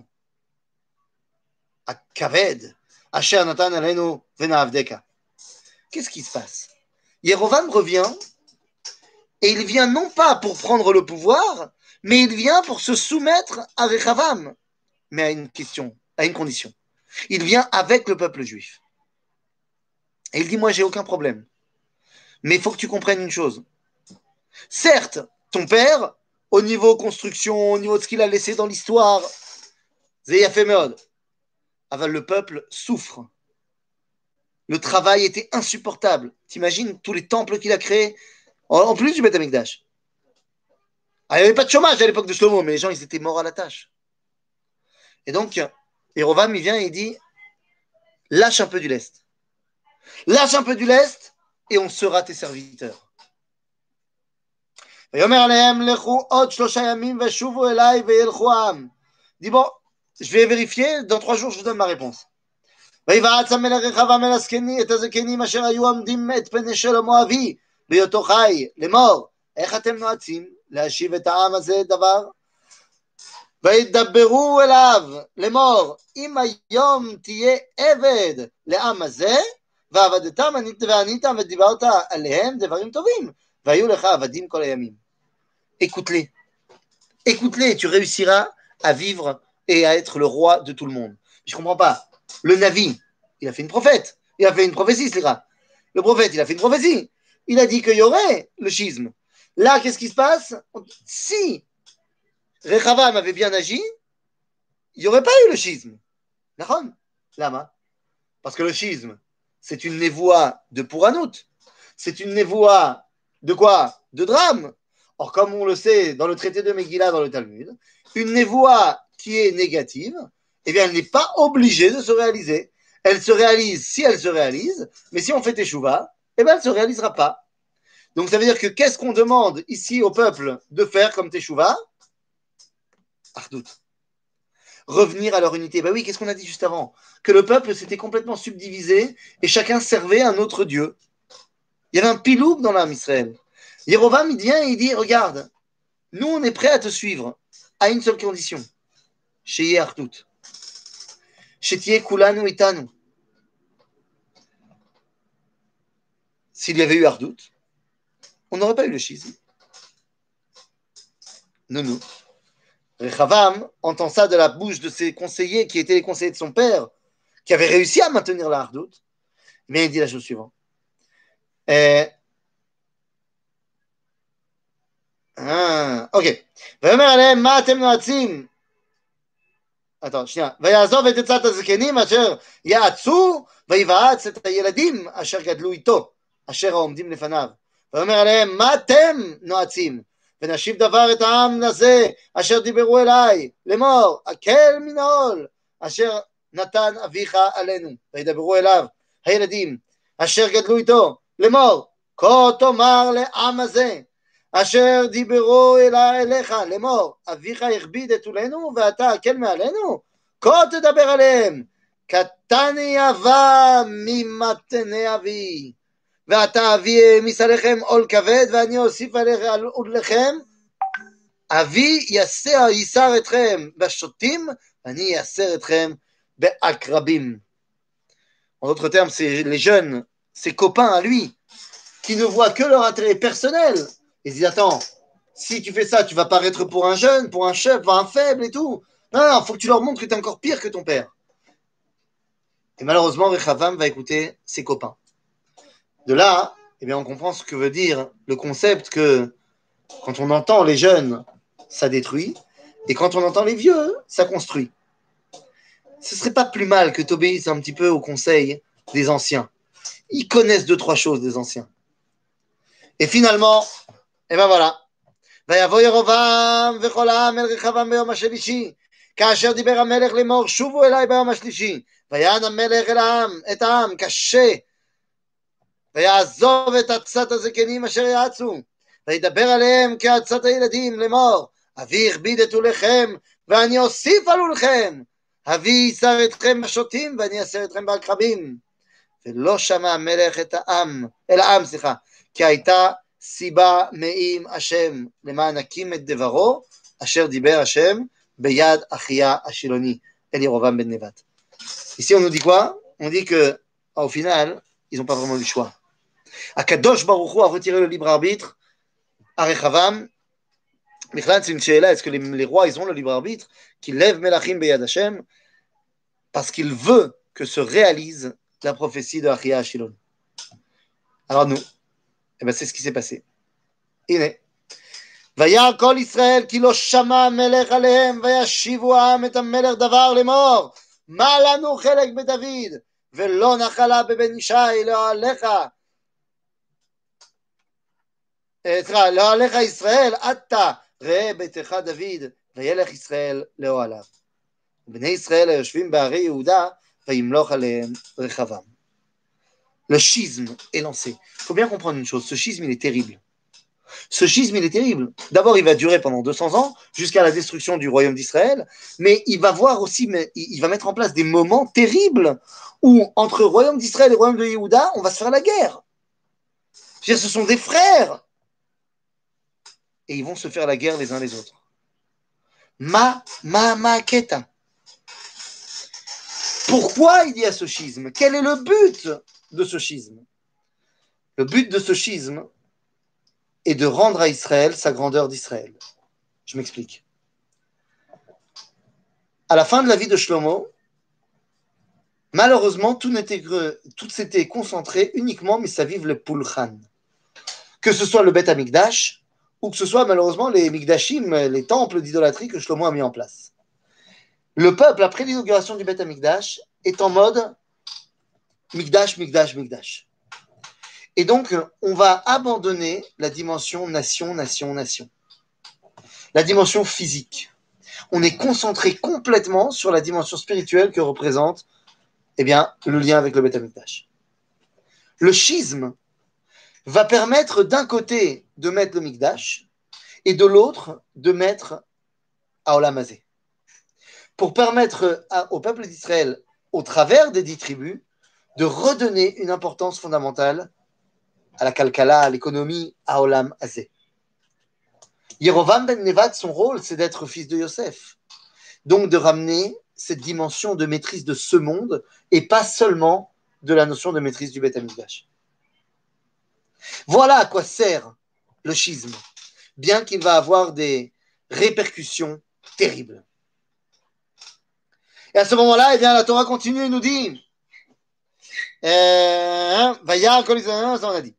הכבד אשר נתן עלינו ונעבדך. Qu'est-ce qui se passe? Yerovam revient et il vient non pas pour prendre le pouvoir, mais il vient pour se soumettre à Rechavam, mais à une question, à une condition. Il vient avec le peuple juif. Et il dit, moi j'ai aucun problème. Mais il faut que tu comprennes une chose. Certes, ton père, au niveau construction, au niveau de ce qu'il a laissé dans l'histoire, Zeyafemod, Aval, le peuple souffre. Le travail était insupportable. T'imagines tous les temples qu'il a créés, en plus du Beth Amikdash. Ah, il n'y avait pas de chômage à l'époque de Shlomo, mais les gens, ils étaient morts à la tâche. Et donc, Yerovam, il vient et il dit, lâche un peu du lest. Lâche un peu du lest et on sera tes serviteurs. Dit bon, je vais vérifier, dans trois jours, je vous donne ma réponse. ויבעץ המלך רחבעם אל הזקנים את הזקנים אשר היו עומדים את פני שלמה אבי בהיותו חי לאמור איך אתם נועצים להשיב את העם הזה דבר וידברו אליו לאמור אם היום תהיה עבד לעם הזה ועבדתם ועניתם ודיברת עליהם דברים טובים והיו לך עבדים כל הימים. Écoute-les, écoute-les, tu réussiras à vivre et à être le roi de tout le monde. Je comprends pas. Le Navi, il a fait une prophète. Il a fait une prophétie, c'est grave. Le prophète, il a fait une prophétie. Il a dit qu'il y aurait le schisme. Là, qu'est-ce qui se passe? Si Rechavam avait bien agi, il n'y aurait pas eu le schisme. D'accord? Lama. Parce que le schisme, c'est une névoie de Pouranout. C'est une névoie de quoi? De drame. Or, comme on le sait dans le traité de Megillah, dans le Talmud, une névoie qui est négative, eh bien, elle n'est pas obligée de se réaliser. Elle se réalise si elle se réalise, mais si on fait teshuva, eh bien, elle ne se réalisera pas. Donc, ça veut dire que qu'est-ce qu'on demande ici au peuple de faire comme teshuva? Ardout. Revenir à leur unité. Ben oui, qu'est-ce qu'on a dit juste avant? Que le peuple s'était complètement subdivisé et chacun servait un autre Dieu. Il y avait un pilouk dans l'âme Israël. Yerovam, il vient et il dit, regarde, nous, on est prêts à te suivre à une seule condition. Sheye Ardout. Shetiye Kulanu Itanu. S'il y avait eu Ardout, on n'aurait pas eu le schisme. Non, non. Rechavam entend ça de la bouche de ses conseillers qui étaient les conseillers de son père, qui avaient réussi à maintenir la Ardout. Mais il dit la chose suivante. Euh, ah, ok. ויאמר עליהם מה אתם נועצים? Attends, שנייה. ויעזוב את עצת הזקנים אשר יעצו ויבעץ את הילדים אשר גדלו איתו, אשר העומדים לפניו. ויאמר עליהם מה אתם נועצים? ונשיב דבר את העם הזה אשר דיברו אליי לאמור הקל מן העול אשר נתן אביך עלינו. וידברו אליו הילדים אשר גדלו איתו לאמור כה תאמר לעם הזה אשר דיברו אליי אליך לאמור אביך הכביד את עולנו ואתה הקל מעלינו כה תדבר עליהם קטני אבה ממתני אבי ואתה אבי העמיס עליכם עול כבד ואני אוסיף עליכם אבי ייסר אתכם בשוטים ואני ייסר אתכם בעקרבים. En d'autres termes, c'est les jeunes, ses copains à lui, qui ne voient que leur intérêt personnel. Ils disent, attends, si tu fais ça, tu vas paraître pour un jeune, pour un chef, pour un faible et tout. Non, non, il faut que tu leur montres que tu es encore pire que ton père. Et malheureusement, Rechavam va écouter ses copains. De là, eh bien, on comprend ce que veut dire le concept que quand on entend les jeunes, ça détruit. Et quand on entend les vieux, ça construit. Ce serait pas plus mal que tu obéisses un petit peu au conseil des anciens. Ils connaissent deux, trois choses des anciens. Et finalement, et ben voilà. ויבוא ירבעם וכל העם אל רחבעם ביום השלישי, כאשר דיבר המלך לאמור שובו אליי ביום השלישי, ויען המלך אל העם, את העם קשה, ויעזוב את עצת הזקנים אשר יעצו, וידבר עליהם כעצת הילדים לאמור, אבי הכביד את עוליכם ואני אוסיף על עוליכם, אבי יסר אתכם בשוטים ואני אסר אתכם בעקרבים. ולא שמע המלך את העם, אל העם, סליחה, כי הייתה סיבה מעם השם למען הקים את דברו אשר דיבר השם ביד אחיה השילוני, אל ירבעם ben Nevat. Ici on nous dit quoi? On dit que au final ils n'ont pas vraiment eu le choix. Akadosh Baruch Hu a retiré le libre arbitre à Rechavam. Michlal, c'est une sheila, est-ce que les, les rois ils ont le libre arbitre qui lève Melachim beyad Hashem parce qu'il veut que se réalise la prophétie de Achia Ashilon. Alors nous, eh ben c'est ce qui s'est passé. הנה, וירא כל ישראל כי לא שמע המלך עליהם וישיבו העם את המלך דבר לאמור מה לנו חלק בדוד ולא נחלה בבן ישי לאוהליך סליחה לאוהליך ישראל עתה ראה ביתך דוד וילך ישראל לאוהליו בני ישראל היושבים בערי יהודה וימלוך עליהם רחבעם. Le schisme est lancé. Il faut bien comprendre une chose, ce schisme il est terrible. Ce schisme, il est terrible. D'abord, il va durer pendant deux cents ans, jusqu'à la destruction du royaume d'Israël, mais il va voir aussi, mais il va mettre en place des moments terribles où, entre le royaume d'Israël et le royaume de Yehuda, on va se faire la guerre. Je veux dire, ce sont des frères. Et ils vont se faire la guerre les uns les autres. Ma, ma, ma, keta. Pourquoi il y a ce schisme? Quel est le but de ce schisme? Le but de ce schisme, et de rendre à Israël sa grandeur d'Israël. Je m'explique. À la fin de la vie de Shlomo, malheureusement, tout, n'était que, tout s'était concentré uniquement, mais ça vive le Pulchan. Que ce soit le Beth Amikdash, ou que ce soit malheureusement les Mikdashim, les temples d'idolâtrie que Shlomo a mis en place. Le peuple, après l'inauguration du Beth Amikdash, est en mode Mikdash, Mikdash, Mikdash. Et donc, on va abandonner la dimension nation, nation, nation. La dimension physique. On est concentré complètement sur la dimension spirituelle que représente eh bien, le lien avec le Beth Amikdash. Le schisme va permettre d'un côté de mettre le Mikdash et de l'autre de mettre Haolam Hazé. Pour permettre à, au peuple d'Israël, au travers des dix tribus, de redonner une importance fondamentale à la Kalkala, à l'économie, à Olam Hazé. Yerovam ben Nevat, son rôle, c'est d'être fils de Yosef. Donc de ramener cette dimension de maîtrise de ce monde et pas seulement de la notion de maîtrise du Beth Amikdash. Voilà à quoi sert le schisme, bien qu'il va avoir des répercussions terribles. Et à ce moment-là, eh bien, la Torah continue et nous dit euh, Vayar kol Israël, ça on a dit.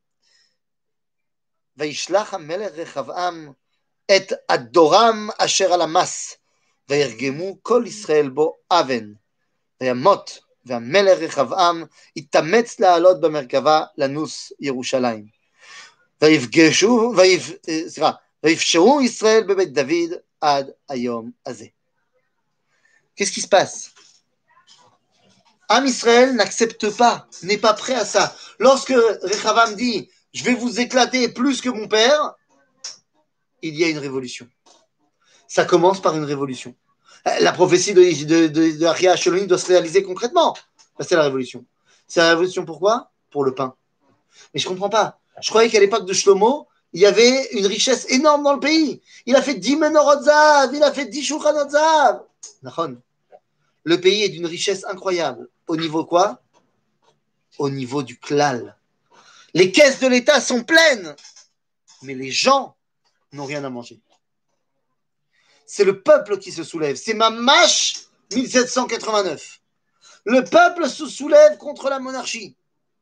וישלח המלך רחבעם את אדורם אשר על המס וירגמו כל ישראל בו אבן וימות והמלך רחבעם התאמץ לעלות במרכבה לנוס ירושלים ויפגשו ויפ, סליחה, ויפשרו ישראל בבית דוד עד היום הזה. Qu'est-ce qui se passe? Am Israël n'accepte pas, n'est pas prêt à ça. Lorsque Rechavam dit je vais vous éclater plus que mon père, il y a une révolution. Ça commence par une révolution. La prophétie de, de, de, de Achia Ashiloni doit se réaliser concrètement. C'est la révolution. C'est la révolution pourquoi? Pour le pain. Mais je ne comprends pas. Je croyais qu'à l'époque de Shlomo, il y avait une richesse énorme dans le pays. Il a fait dix menorot zav, il a fait dix shulchanot zav. Le pays est d'une richesse incroyable. Au niveau quoi? Au niveau du klal. Les caisses de l'État sont pleines, mais les gens n'ont rien à manger. C'est le peuple qui se soulève. C'est Mamash mille sept cent quatre-vingt-neuf. Le peuple se soulève contre la monarchie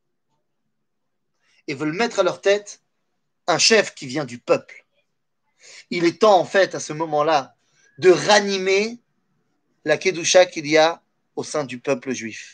et veulent mettre à leur tête un chef qui vient du peuple. Il est temps, en fait, à ce moment-là, de ranimer la Kedusha qu'il y a au sein du peuple juif.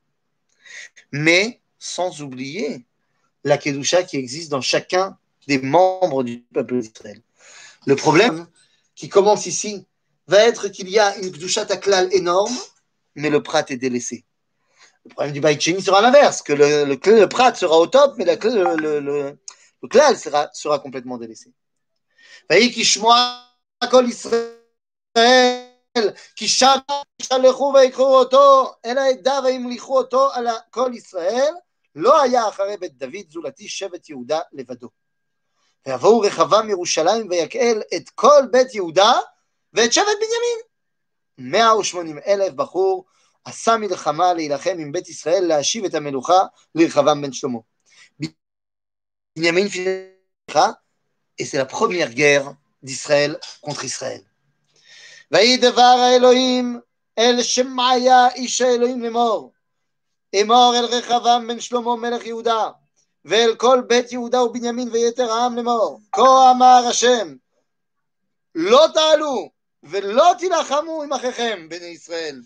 Mais sans oublier la Kedusha qui existe dans chacun des membres du peuple d'Israël. Le problème qui commence ici va être qu'il y a une Kedusha taklal énorme, mais le prat est délaissé. Le problème du Beit Sheni sera l'inverse, que le, le, le, le prat sera au top, mais la, le, le, le, le klal sera, sera complètement délaissé. ויהי כשמוע כל ישראל, כי שם שלחו ויקחו אותו אל העדה והמליכו אותו על כל ישראל, לא היה אחרי בית דוד זולתי שבט יהודה לבדו. ויבואו רחבעם מירושלים ויקהל את כל בית יהודה ואת שבט בנימין. מאה ושמונים אלף בחור עשה מלחמה להילחם עם בית ישראל להשיב את המלוכה לרחבעם בן שלמה. בנימין פילחה, et c'est la première guerre d'Israël contre Israël. ויהי דבר האלוהים אל שמעיה איש האלוהים לאמור, אמור אל רחבעם בן שלמה מלך יהודה, ואל כל בית יהודה ובנימין ויתר העם לאמור, כה אמר השם, לא תעלו ולא תילחמו עם אחיכם בני ישראל,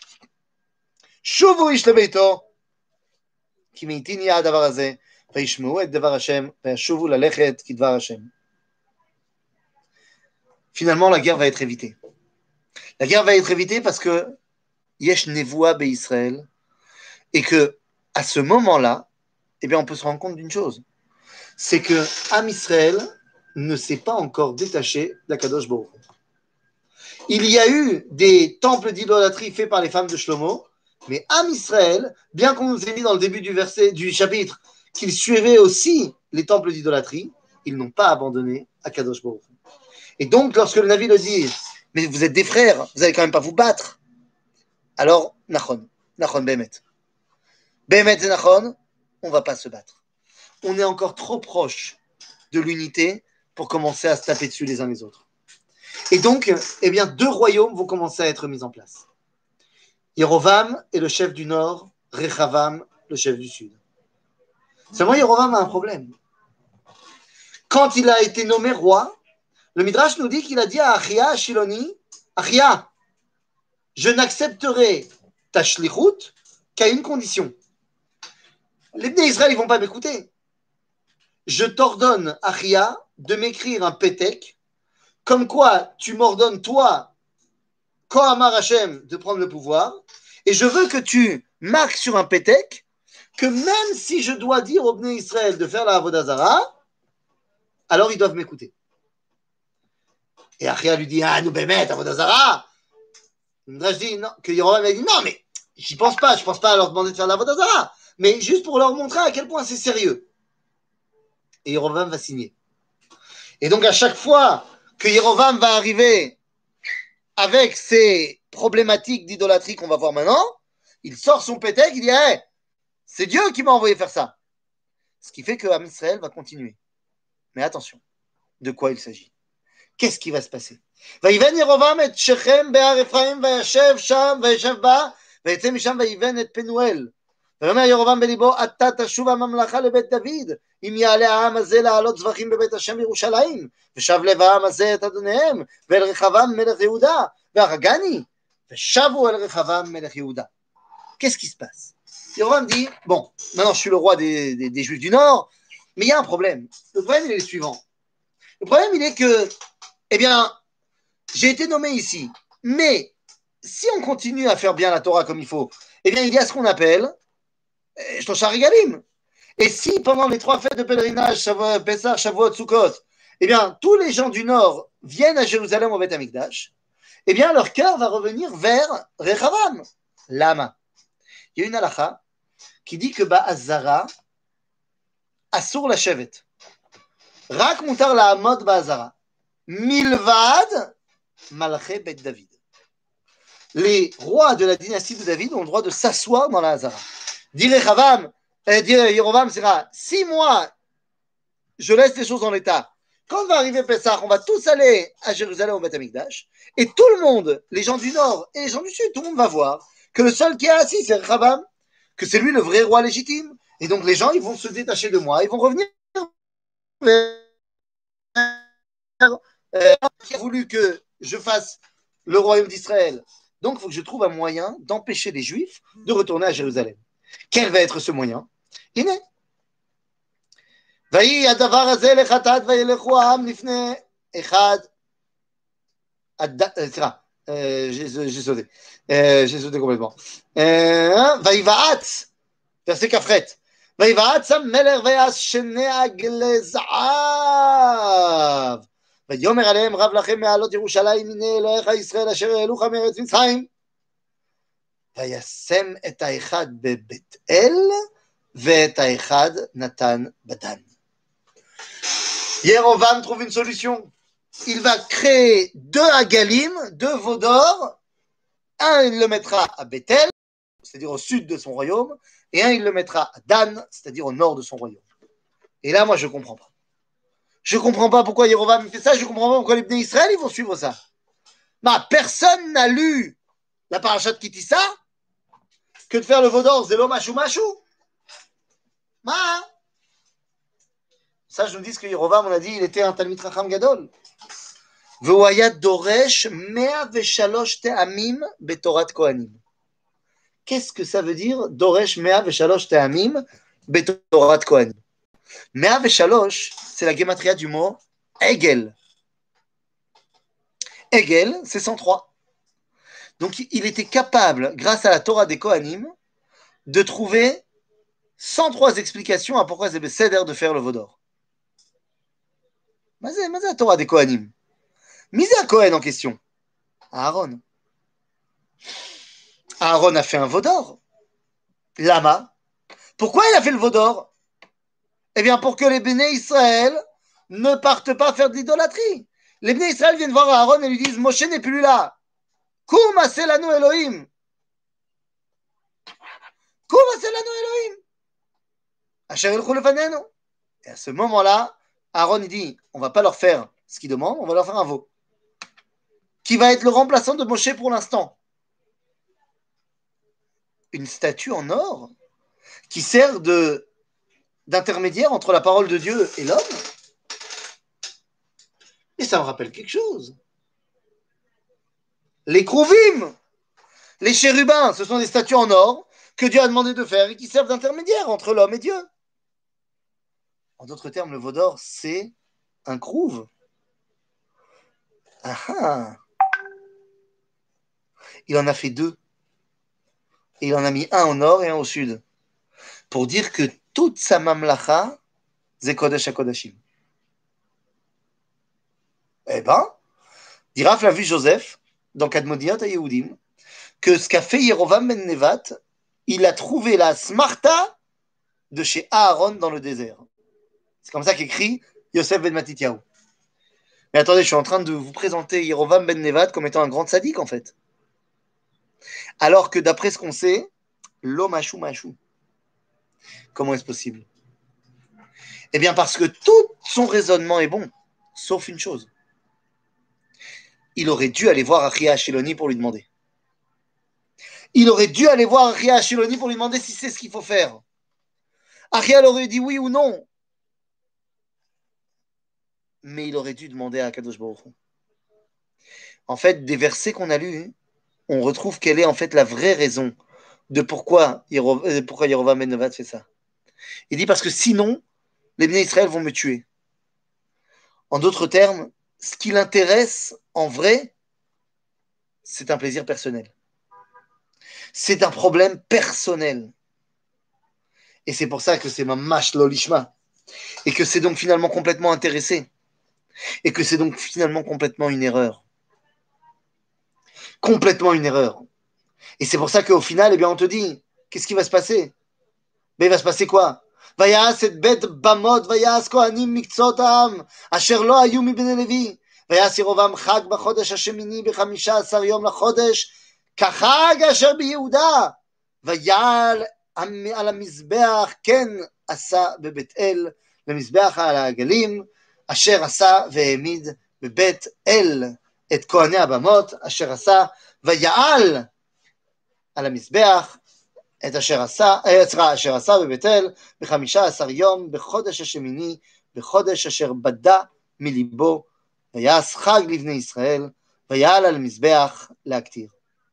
שובו איש לביתו, כי מאיתין יהיה הדבר הזה, וישמעו את דבר השם, וישובו ללכת כדבר השם. Finalement, la guerre va être évitée. La guerre va être évitée parce que Yesh Nevoa Israël et que à ce moment-là, eh bien, on peut se rendre compte d'une chose, c'est que Am Israël ne s'est pas encore détaché d'Akadosh Baruch Hu. Il y a eu des temples d'idolâtrie faits par les femmes de Shlomo, mais Am Israël, bien qu'on nous ait dit dans le début du verset du chapitre qu'ils suivaient aussi les temples d'idolâtrie, ils n'ont pas abandonné Akadosh Baruch Hu. Et donc, lorsque le Navi le dit, mais vous êtes des frères, vous n'allez quand même pas vous battre. Alors, Nachon, Nachon Behemet. Behemet et Nachon, on ne va pas se battre. On est encore trop proche de l'unité pour commencer à se taper dessus les uns les autres. Et donc, eh bien, deux royaumes vont commencer à être mis en place. Yerovam est le chef du nord, Rechavam, le chef du sud. Seulement, Yerovam a un problème. Quand il a été nommé roi, le Midrash nous dit qu'il a dit à Achia, à Shiloni, Achia, je n'accepterai ta shlichut qu'à une condition. Les Bnei Israël, ils ne vont pas m'écouter. Je t'ordonne, Achia, de m'écrire un pétek, comme quoi tu m'ordonnes, toi, Kohamar Hashem, de prendre le pouvoir, et je veux que tu marques sur un pétek que même si je dois dire aux Bnei Israël de faire la Avodah Zarah, alors ils doivent m'écouter. Et Achia lui dit, ah, nous bémet, Avodah Zarah. Je dis, non, que Yerovam a dit, non, mais j'y pense pas, je pense pas à leur demander de faire la Avodah Zarah, mais juste pour leur montrer à quel point c'est sérieux. Et Yerovam va signer. Et donc, à chaque fois que Yerovam va arriver avec ces problématiques d'idolâtrie qu'on va voir maintenant, il sort son pétek, il dit, hey, c'est Dieu qui m'a envoyé faire ça. Ce qui fait que Am Israël va continuer. Mais attention, de quoi il s'agit? Qu'est-ce qui va se passer? ויבן ירבעם את שכם בהר אפרים וישב שם וישב בה ויצא משם ויבן את פנואל. ויאמר ירבעם בליבו עתה תשוב הממלכה לבית דוד אם יעלה העם הזה לעלות זבחים בבית השם בירושלים ושב לב העם הזה את אדוניהם ואל רחבעם מלך יהודה והרגני ושבו אל רחבעם מלך יהודה. Qu'est-ce qui se passe? Yorovam dit, bon, maintenant je suis le roi des, des, des Juifs du Nord, mais il y a un problème. Le problème il est le suivant. Le problème il est que, eh bien, j'ai été nommé ici, mais si on continue à faire bien la Torah comme il faut, eh bien il y a ce qu'on appelle Shlosha Regalim. Et si pendant les trois fêtes de pèlerinage, Shavuot, Pessah, Shavuot, Sukkot, eh bien tous les gens du Nord viennent à Jérusalem au Beth Amikdash, eh bien leur cœur va revenir vers Rechavam. Lama. Il y a une halakha qui dit que Ba'azara, Asur la Shevet. Rak mutar la Hamod Ba'azara. Milvad Malché Bet David. Les rois de la dynastie de David ont le droit de s'asseoir dans la Hazara. Dire Rechavam, euh, dire Yerovam, c'est si moi je laisse les choses en l'état, quand va arriver Pessah, on va tous aller à Jérusalem au Beth Amikdash, et tout le monde, les gens du nord et les gens du sud, tout le monde va voir que le seul qui est assis, c'est Rechavam, que c'est lui le vrai roi légitime. Et donc les gens, ils vont se détacher de moi, ils vont revenir vers euh, qui a voulu que je fasse le royaume d'Israël. Donc, il faut que je trouve un moyen d'empêcher les Juifs de retourner à Jérusalem. Quel va être ce moyen? הנה. ויהי הדבר הזה לחטאת וילכו העם לפני אחד. סליחה, j'ai sauté. J'ai sauté complètement. ויבעץ, verset כ"ח. ויבעץ המלך ויעש שני עגלי זהב. ויאמר עליהם רב לכם מעלות ירושלים הנה אלוהיך ישראל אשר העלוך מארץ מצרים. וישם את האחד בבית אל ואת האחד נתן בדן. Yerovam trouve une solution. Il va créer deux Agalim, deux veaux d'or. Un, il le mettra à Bethel, c'est-à-dire au sud de son royaume, et un, il le mettra à Dan, c'est-à-dire au nord de son royaume. Et là, moi, je ne comprends pas. Je ne comprends pas pourquoi Yerovam fait ça, je ne comprends pas pourquoi les Bnei Israël, ils vont suivre ça. Bah, personne n'a lu la parashat Kitissa que de faire le veau d'or, Zélo Machou Machou. Bah, ça, je nous dis que Yerovam, on a dit, il était un Talmid Chacham Gadol. והוא היה דורש מאה ושלוש טעמים בתורת כהנים. Qu'est-ce que ça veut dire דורש מאה ושלוש טעמים בתורת כהנים? מאה ושלוש, c'est la gématria du mot Egel. Egel, c'est cent trois. Donc il était capable, grâce à la Torah des Kohanim, de trouver cent trois explications à pourquoi c'est bécéder de faire le veau d'or. Mais c'est la Torah des Kohanim. Misé à Cohen en question. Aaron. Aaron a fait un veau d'or. Lama. Pourquoi il a fait le veau d'or? Eh bien, pour que les Béné Israël ne partent pas faire de l'idolâtrie. Les Béné Israël viennent voir Aaron et lui disent Moshe n'est plus là. Koum aselanu Elohim. Koum aselanu Elohim. Asher elchou lefanenu. Et à ce moment-là, Aaron il dit on va pas leur faire ce qu'ils demandent, on va leur faire un veau. Qui va être le remplaçant de Moshe pour l'instant. Une statue en or qui sert de, d'intermédiaire entre la parole de Dieu et l'homme. Et ça me rappelle quelque chose. Les Krouvim, les chérubins, ce sont des statues en or que Dieu a demandé de faire et qui servent d'intermédiaire entre l'homme et Dieu. En d'autres termes, le veau d'or, c'est un Krouv. Ah ah. Il en a fait deux. Et il en a mis un au nord et un au sud. Pour dire que toute sa mamlacha, c'est Kodesh HaKodashim. Eh ben, dira Flavius Joseph, dans Kadmodiot à Yehudim, que ce qu'a fait Yerovam ben Nevat, il a trouvé la smarta de chez Aaron dans le désert. C'est comme ça qu'écrit Yosef ben Matityahu. Mais attendez, je suis en train de vous présenter Yerovam ben Nevat comme étant un grand sadique, en fait. Alors que d'après ce qu'on sait, l'eau machou machou. Comment est-ce possible? Eh bien parce que tout son raisonnement est bon, sauf une chose. Il aurait dû aller voir Achia Ashiloni pour lui demander. Il aurait dû aller voir Achia Ashiloni pour lui demander si c'est ce qu'il faut faire. Achia aurait dit oui ou non. Mais il aurait dû demander à Kadosh Baruch Hu. En fait, des versets qu'on a lus, on retrouve quelle est en fait la vraie raison de pourquoi Yerovam pourquoi Yerovam ben Nevat fait ça. Il dit parce que sinon, les Bnei Israël vont me tuer. En d'autres termes, ce qui l'intéresse en vrai, c'est un plaisir personnel. C'est un problème personnel. Et c'est pour ça que c'est mamash lo lishma. Et que c'est donc finalement complètement intéressé. Et que c'est donc finalement complètement une erreur. Complètement une erreur. Et c'est pour ça qu'au final, eh bien, on te dit, qu'est-ce qui va se passer? Mais il va se passer quoi? ויעש את בית במות ויעש כהנים מקצות העם אשר לא היו מבני לוי ויעש ירבעם חג בחודש השמיני בחמישה עשר יום לחודש כחג אשר ביהודה ויעל על המזבח כן עשה בבית אל למזבח על העגלים אשר עשה והעמיד בבית אל את כהני הבמות אשר עשה ויעל על המזבח את אשר עשה, אשר עשה בבית אל בחמישה עשר יום בחודש השמיני בחודש אשר בדה מליבו ויעש חג לבני ישראל ויעל על מזבח להקטיר.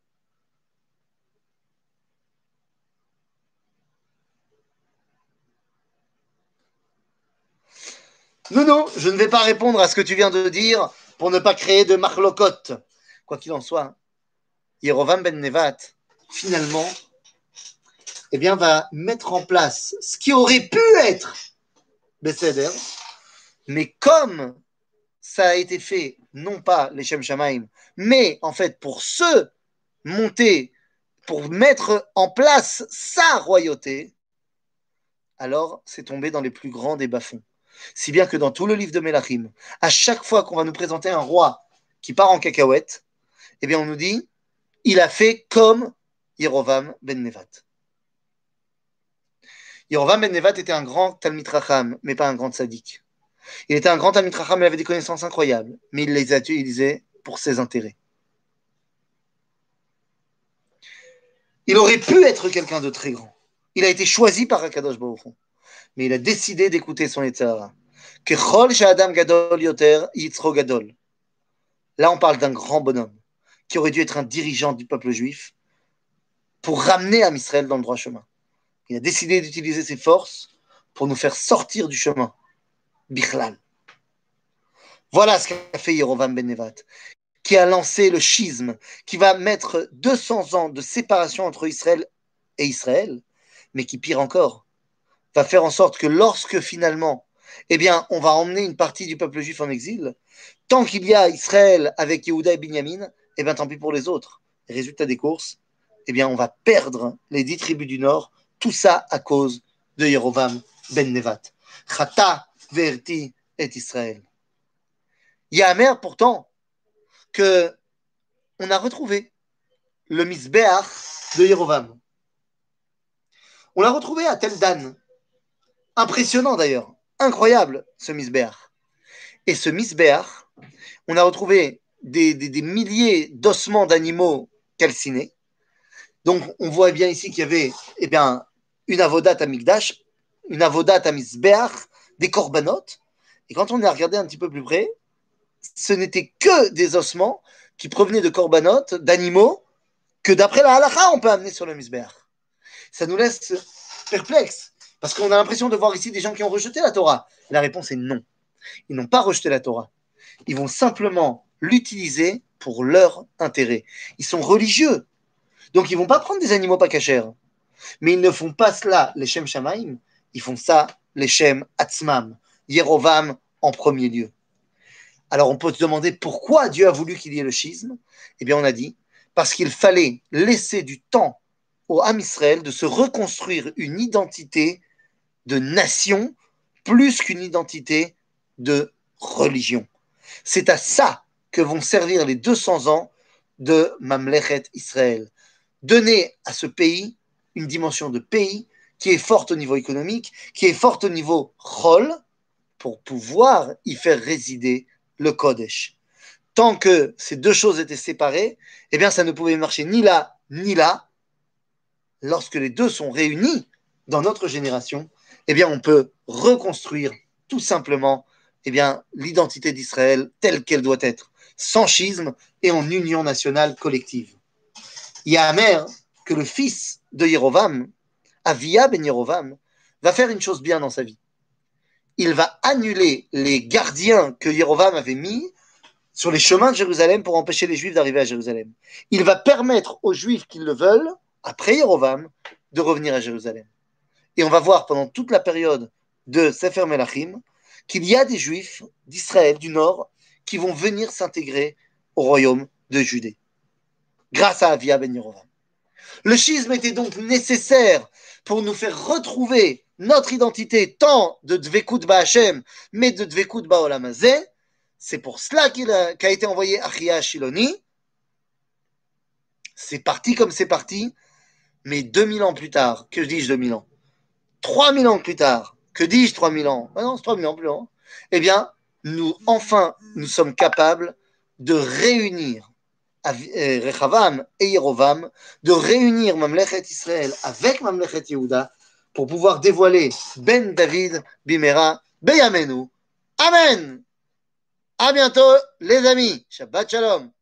Nounou, je ne vais pas répondre à ce que tu viens de dire pour ne pas créer de marlocote. Quoi qu'il en soit, Yerovam ben Nevat, finalement, eh bien, va mettre en place ce qui aurait pu être Besséder, mais comme ça a été fait, non pas les Shem Shamaim, mais en fait pour se monter, pour mettre en place sa royauté, alors c'est tombé dans les plus grands des bas-fonds. Si bien que dans tout le livre de Mélachim, à chaque fois qu'on va nous présenter un roi qui part en cacahuète, eh bien on nous dit, il a fait comme Yerovam ben Nevat. Yerovam ben Nevat était un grand Talmid Racham, mais pas un grand tzaddik. Il était un grand Talmid Racham, il avait des connaissances incroyables, mais il les a utilisées pour ses intérêts. Il aurait pu être quelqu'un de très grand. Il a été choisi par Akadosh Baruch Hu, mais il a décidé d'écouter son Yetzirah. Kechol she'adam gadol yoter yitzro gadol. Là, on parle d'un grand bonhomme qui aurait dû être un dirigeant du peuple juif pour ramener Am Israël dans le droit chemin. Il a décidé d'utiliser ses forces pour nous faire sortir du chemin. Bichlal. Voilà ce qu'a fait Yerovam ben Nevat, qui a lancé le schisme, qui va mettre deux cents ans de séparation entre Israël et Israël, mais qui, pire encore, va faire en sorte que lorsque finalement, eh bien, on va emmener une partie du peuple juif en exil, tant qu'il y a Israël avec Yehuda et Binyamin, eh bien, tant pis pour les autres. Résultat des courses, eh bien, on va perdre les dix tribus du Nord, tout ça à cause de Yerovam ben Nevat. Chata verti et Israël. Yamer, pourtant, que on a retrouvé le Misbéach de Yerovam. On l'a retrouvé à Tel Dan. Impressionnant d'ailleurs, incroyable ce Misbéach. Et ce Misbéach, on a retrouvé des, des, des milliers d'ossements d'animaux calcinés. Donc on voit bien ici qu'il y avait eh bien, une avodat à Mikdash, une avodat à Misbéach, des corbanotes. Et quand on a regardé un petit peu plus près, ce n'était que des ossements qui provenaient de corbanotes, d'animaux, que d'après la halakha, on peut amener sur le Misbéach. Ça nous laisse perplexes, parce qu'on a l'impression de voir ici des gens qui ont rejeté la Torah. La réponse est non. Ils n'ont pas rejeté la Torah. Ils vont simplement l'utiliser pour leur intérêt. Ils sont religieux. Donc ils ne vont pas prendre des animaux pas cachers. Mais ils ne font pas cela, les Shem Shamaim. Ils font ça, les Shem Atzmam. Yerovam en premier lieu. Alors on peut se demander pourquoi Dieu a voulu qu'il y ait le schisme. Eh bien on a dit, parce qu'il fallait laisser du temps au Ham Israël de se reconstruire une identité de nation plus qu'une identité de religion. C'est à ça que vont servir les deux cents ans de Mamlechet Israël. Donner à ce pays une dimension de pays qui est forte au niveau économique, qui est forte au niveau chol, pour pouvoir y faire résider le Kodesh. Tant que ces deux choses étaient séparées, eh bien ça ne pouvait marcher ni là, ni là. Lorsque les deux sont réunis dans notre génération, eh bien on peut reconstruire tout simplement eh bien, l'identité d'Israël telle qu'elle doit être, sans schisme et en union nationale collective. Il y a Amer que le fils de Yerovam, Avia ben Yerovam, va faire une chose bien dans sa vie. Il va annuler les gardiens que Yerovam avait mis sur les chemins de Jérusalem pour empêcher les Juifs d'arriver à Jérusalem. Il va permettre aux Juifs qui le veulent, après Yerovam, de revenir à Jérusalem. Et on va voir pendant toute la période de Sefer Melachim qu'il y a des Juifs d'Israël, du Nord, qui vont venir s'intégrer au royaume de Judée, grâce à Avia ben Yerovam. Le schisme était donc nécessaire pour nous faire retrouver notre identité, tant de Dvekut Ba'Hashem, mais de Dvekut Ba'olam Hazeh. C'est pour cela qu'il a, qu'a été envoyé Achia Shiloni. C'est parti comme c'est parti, mais deux mille ans plus tard, que dis-je deux mille ans trois mille ans plus tard, que dis-je trois mille ans ah non, c'est trois mille ans plus long. Eh bien, nous, enfin, nous sommes capables de réunir Rechavam et Yerovam, de réunir Mamlechet Israël avec Mamlechet Yehuda pour pouvoir dévoiler Ben David Bimera Beyamenu. Amen. À bientôt, les amis. Shabbat Shalom.